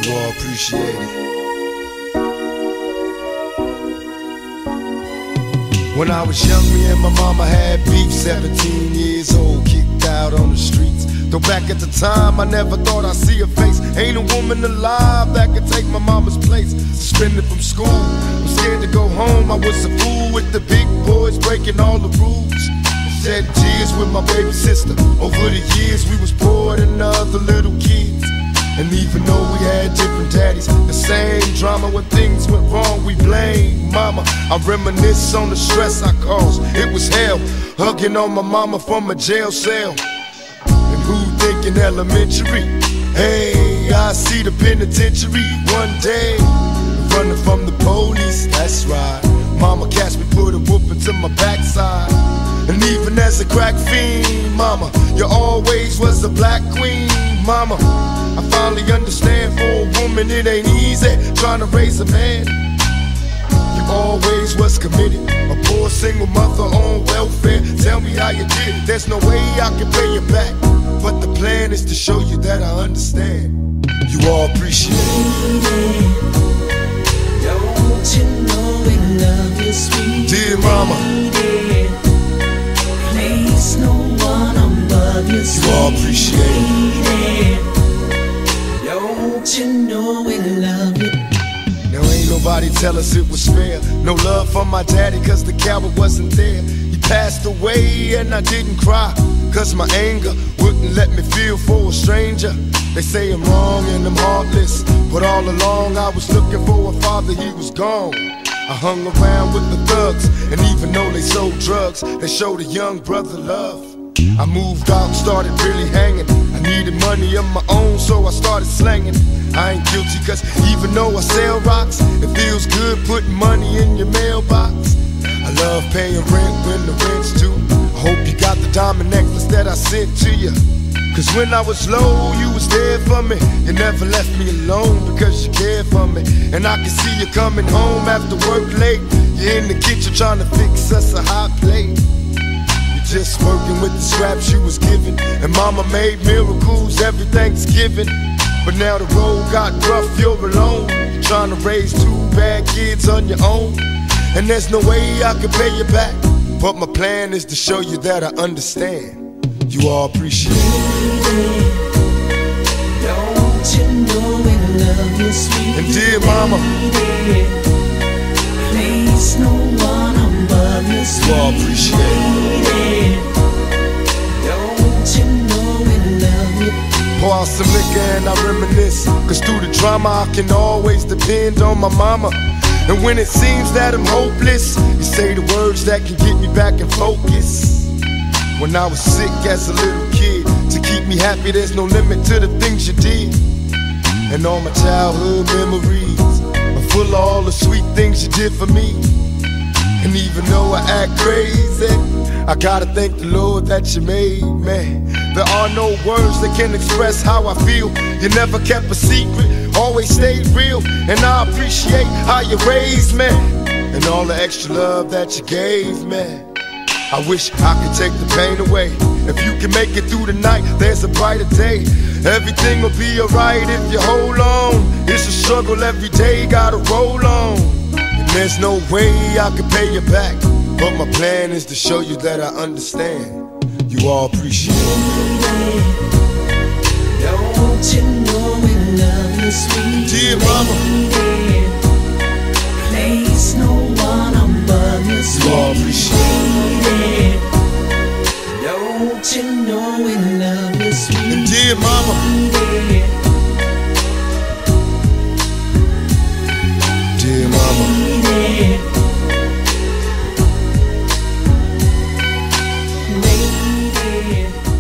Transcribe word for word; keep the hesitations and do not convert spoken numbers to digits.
You all appreciate it. When I was young, me and my mama had beef. Seventeen years old, kicked out on the streets. Though back at the time, I never thought I'd see her face. Ain't a woman alive that could take my mama's place. Suspended from school, I'm scared to go home. I was a fool with the big boys, breaking all the rules. Shed tears with my baby sister. Over the years, we was poor than other little kids. And even though we had different daddies, the same drama when things went wrong, we blame mama. I reminisce on the stress I caused. It was hell, hugging on my mama from a jail cell. And who thinking elementary? Hey, I see the penitentiary one day. Running from the police, that's right. Mama catch me, put a whooping to my backside. And even as a crack fiend, mama, you always was a black queen, mama. I finally understand, for a woman it ain't easy trying to raise a man. You always was committed, a poor single mother on welfare. Tell me how you did it, there's no way I can pay you back. But the plan is to show you that I understand. You all appreciate it. Don't you know we love you, sweet dear mama. Place no one above you, sweet. You all appreciate it. Don't you know we love you? Now ain't nobody tell us it was fair. No love for my daddy cause the coward wasn't there. He passed away and I didn't cry, cause my anger wouldn't let me feel for a stranger. They say I'm wrong and I'm heartless, but all along I was looking for a father, he was gone. I hung around with the thugs, and even though they sold drugs, they showed a young brother love. I moved out, started really hanging. I needed money of my own, so I started slanging. I ain't guilty, cause even though I sell rocks, it feels good putting money in your mailbox. I love paying rent when the rent's due. I hope you got the diamond necklace that I sent to you. Cause when I was low, you was there for me. You never left me alone because you cared for me. And I can see you coming home after work late. You're in the kitchen trying to fix us a hot plate. Just working with the scraps you was given. And mama made miracles every Thanksgiving. But now the road got rough, you're alone. You're trying to raise two bad kids on your own. And there's no way I can pay you back. But my plan is to show you that I understand. You all appreciate it. Don't you know we love you, sweet and dear mama, place no one above you, sweet. You all appreciate it. Don't you know we love you? Pour out some liquor and I reminisce, cause through the drama I can always depend on my mama. And when it seems that I'm hopeless, you say the words that can get me back in focus. When I was sick as a little kid, to keep me happy there's no limit to the things you did. And all my childhood memories are full of all the sweet things you did for me. And even though I act crazy, I gotta thank the Lord that you made me. There are no words that can express how I feel. You never kept a secret, always stayed real. And I appreciate how you raised me, and all the extra love that you gave me. I wish I could take the pain away. If you can make it through the night, there's a brighter day. Everything will be alright if you hold on. It's a struggle every day, gotta roll on. And there's no way I can pay you back, but my plan is to show you that I understand. You all appreciate it. Don't you know we love you, sweet dear mama, place no one above you, sweet. You all appreciate it. Don't you know we love you, sweet and dear mama, dear mama. Baby.